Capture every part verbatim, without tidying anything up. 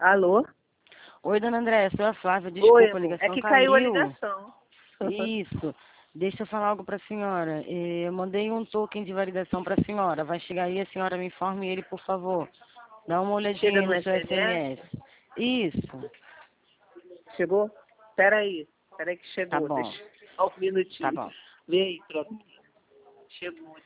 Alô? Oi, dona Andréia, sou a Flávia. Oi, Desculpa, a amor. ligação É que caiu. caiu a ligação. Isso. Deixa eu falar algo para a senhora. Eh, Eu mandei um token de validação para a senhora. Vai chegar aí, a senhora me informe ele, por favor. Dá uma Chega olhadinha aí no no seu S M S? S M S. Isso. Chegou? Peraí. Peraí que Tá chegou. bom. Deixa só um minutinho. Tá bom. Vê aí, troca. Chegou.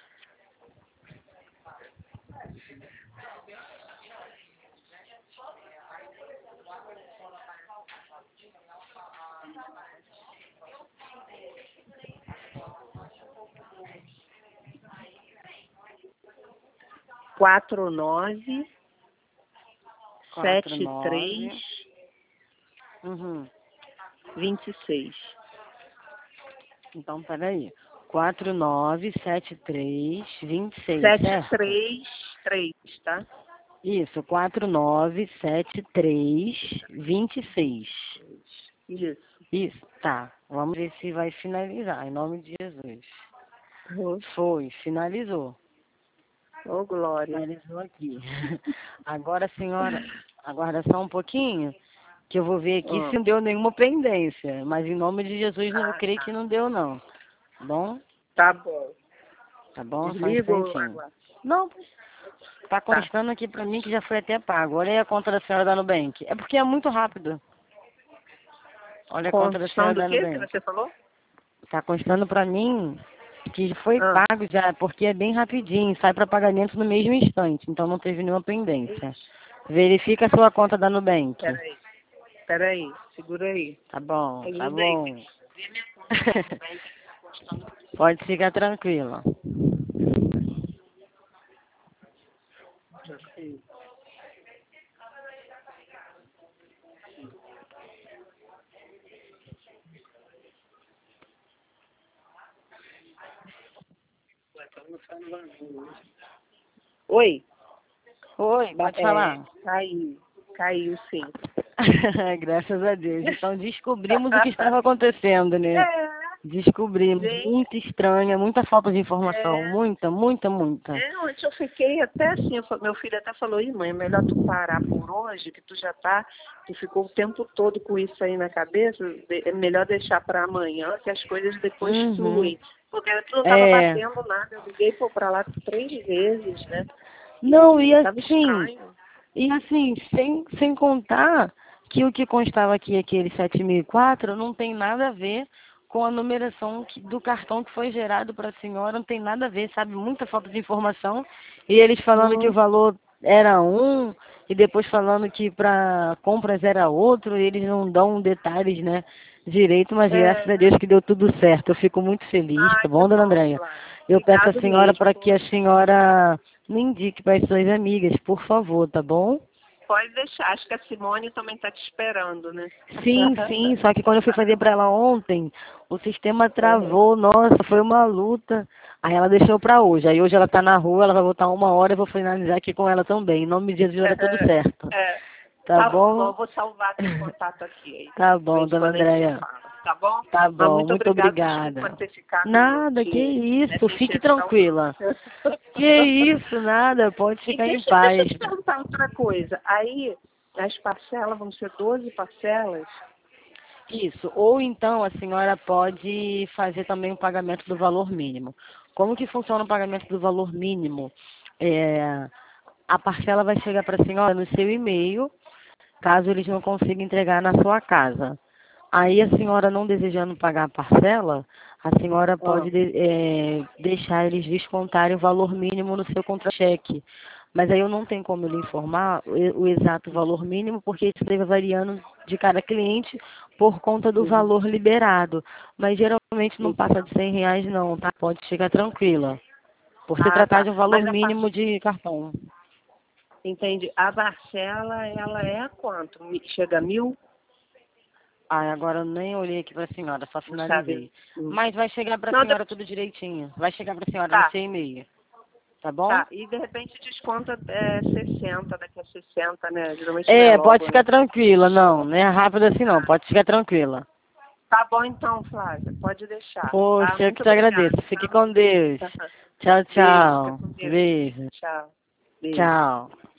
Quatro nove Quatro, sete três nove. Uhum. vinte e seis. Então, peraí. Quatro, nove, sete, três, vinte e seis, Sete certo? três três, tá? Isso. Quatro, nove, sete, três, vinte e seis. Isso. Isso, tá. Vamos ver se vai finalizar, em nome de Jesus. Ô, Foi, finalizou. oh, glória. Finalizou aqui. Agora, senhora, aguarda só um pouquinho, que eu vou ver aqui Ó. se não deu nenhuma pendência. Mas em nome de Jesus, não, eu Ah, creio tá. que não deu, não. Tá bom? Tá bom. Tá bom? Só um Desliga ou instantinho. aguarda? Não, tá Tá. constando aqui pra mim que já foi até pago. Olha aí a conta da senhora da Nubank. É porque é muito rápido. Olha a conta da senhora Constando da o que que Nubank. você falou? Tá constando pra mim que foi Ah. pago já, porque é bem rapidinho, sai para pagamento no mesmo instante, então não teve nenhuma pendência. Verifica a sua conta da Nubank. Peraí. Peraí. Segura aí. Tá bom, tá Ajuda aí. bom. Vê minha conta do Nubank que tá constando. Pode ficar tranquila. Oi. Oi, pode É, falar. caiu. Caiu, sim. Graças a Deus. Então descobrimos o que estava acontecendo, né? É, Descobrimos. gente. Muita estranha, muita falta de informação. É. Muita, muita, muita. É, ontem eu fiquei até assim, eu fa- meu filho até falou, ih mãe, é melhor tu parar por hoje, que tu já tá, tu ficou o tempo todo com isso aí na cabeça, de- é melhor deixar para amanhã, que as coisas depois Uhum. fluem. Porque tu não tava É. batendo nada, eu liguei pô, pra lá três vezes, né? Não, e Tava assim, estranho. E assim, sem, sem contar que o que constava aqui, aquele sete mil e quatro, não tem nada a ver com a numeração que- do cartão que foi gerado para a senhora, não tem nada a ver, sabe? Muita falta de informação. E eles falando que o Hum, valor era um, e depois falando que para compras era outro, e eles não dão detalhes, né, direito, mas graças a é, Deus que deu tudo certo. Eu fico muito feliz, tá ai, que bom, dona bom, Andréia? Flávia. Eu peço à Obrigado senhora mesmo. para que a senhora me indique para as suas amigas, por favor, tá bom? Pode deixar, acho que a Simone também tá te esperando, né? Sim, sim, só que quando eu fui fazer para ela ontem, o sistema Uhum. travou, nossa, foi uma luta. Aí ela deixou para hoje. Aí hoje ela tá na rua, ela vai voltar uma hora, eu vou finalizar aqui com ela também. Em nome de Jesus vai dar tudo certo. É, Tá tá bom, bom? eu vou salvar teu contato aqui. Aí, Tá de bom, vez em dona quando a gente se Andréia. fala, tá bom? Tá Mas bom, muito muito obrigado, desculpa obrigada. ter ficado Nada, que te, isso, nessa fique injeção. tranquila. Que isso, nada, pode E ficar em deixa, deixa eu paz. te perguntar outra coisa. Aí, as parcelas vão ser doze parcelas? Isso. Ou então a senhora pode fazer também o pagamento do valor mínimo. Como que funciona o pagamento do valor mínimo? É, a parcela vai chegar para a senhora no seu e-mail, caso eles não consigam entregar na sua casa. Aí a senhora não desejando pagar a parcela, a senhora Ah, pode de- é, deixar eles descontarem o valor mínimo no seu contra-cheque. Mas aí eu não tenho como lhe informar o, e- o exato valor mínimo, porque isso deve variando de cada cliente por conta do uhum. valor liberado. Mas geralmente não passa Então. de cem reais não, tá? Pode ficar tranquila. Por se Ah, tratar tá. de um valor Mas a par... mínimo de cartão. Entende? A parcela, ela é quanto? Mi- Chega a mil? Ai, agora eu nem olhei aqui para a senhora, só Não sabe? finalizei. Hum. Mas vai chegar para a Não, de- senhora tudo direitinho. Vai chegar para a senhora no tá. seu e-mail. Tá bom? Tá, e de repente desconta é, sessenta, daqui a sessenta, né? Geralmente não é É, pode logo, ficar né? tranquila, não, não é rápido assim não, Tá. pode ficar tranquila. Tá bom então, Flávia, pode deixar, tá? Poxa, eu que Muito te agradeço. obrigada, Fique tá? com Deus. Tchau, Beijo, fica tchau. com Deus. Beijo. Tchau. Beijo. Tchau.